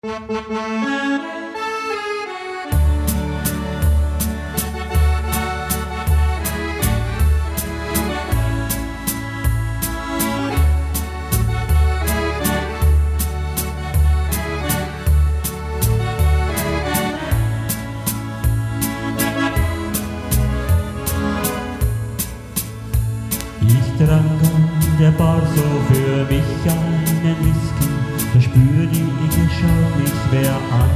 Ich trank an der Bar so für mich einen Whisky, da spürte ich, schau mich wer an.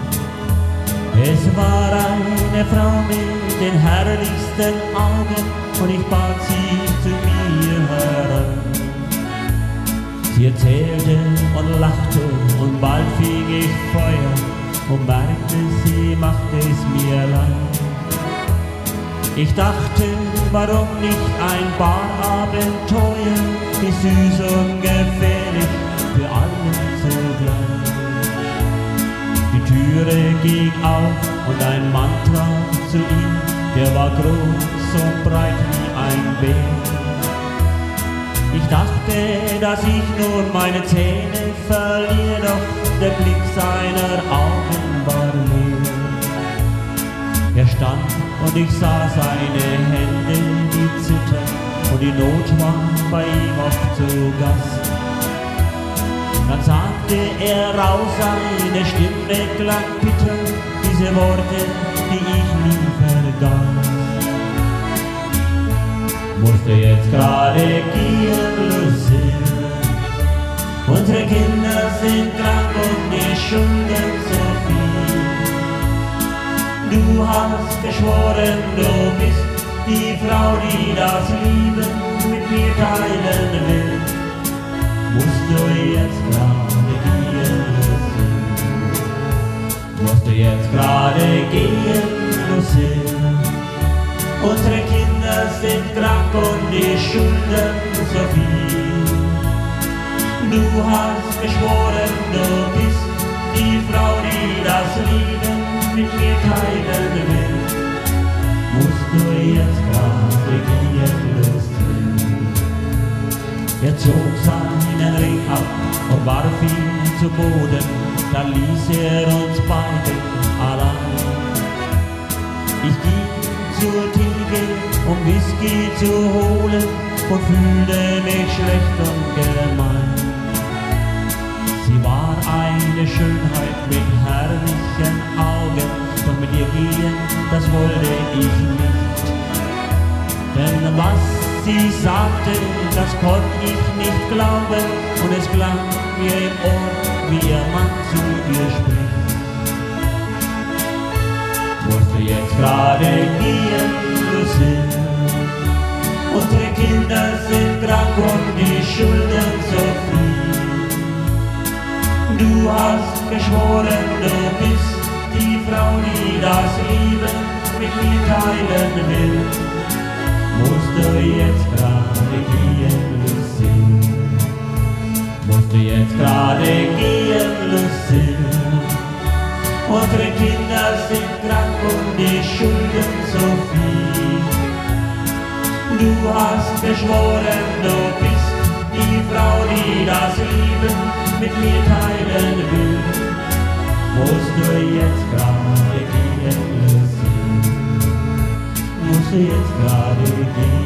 Es war eine Frau mit den herrlichsten Augen und ich bat sie zu mir heran. Sie erzählte und lachte und bald fing ich Feuer und merkte, sie machte es mir leid. Ich dachte, warum nicht ein Barabenteuer, wie süß und gefährlich für alle zugleich. Die Türe ging auf und ein Mann trat zu ihm, der war groß und breit wie ein Bär. Ich dachte, dass ich nur meine Zähne verliere, doch der Blick seiner Augen war leer. Er stand und ich sah seine Hände, die zittern, und die Not war bei ihm oft zu Gast. Dann sagte er raus, seine Stimme klang bitter, diese Worte, die ich nie vergaß. Musste jetzt gerade gehen, Lucille, unsere Kinder sind krank und die Schulden so viel. Du hast geschworen, du bist die Frau, die das Leben mit mir teilen will. Musst du jetzt gerade gehen, Lucille? Musst du jetzt gerade gehen, Lucille? Unsere Kinder sind krank und die Schulden so viel. Du hast geschworen, du bist die Frau, die das Leben mit mir teilen will. Musst du jetzt gerade gehen, Lucille? Er zog seinen Ring ab und warf ihn zu Boden, dann ließ er uns beide allein. Ich ging zur Theke, um Whisky zu holen, und fühlte mich schlecht und gemein. Sie war eine Schönheit mit herrlichen Augen, doch mit ihr gehen, das wollte ich nicht. Denn was sie sagte, das konnte ich nicht glauben, und es klang mir im Ohr, wie ihr Mann zu ihr spricht. Musst du jetzt gerade gehen, Lucille? Unsere Kinder sind krank und die Schulden so viel. Du hast geschworen, du bist die Frau, die das Leben mit mir teilen will. Musst du jetzt gerade gehen, Lucille? Musst du jetzt gerade gehen, Lucille? Unsere Kinder sind krank und die Schulden so viel. Du hast geschworen, du bist die Frau, die das Leben mit mir teilen will. Musst du jetzt gerade gehen, Lucille? Musst du jetzt gerade gehen?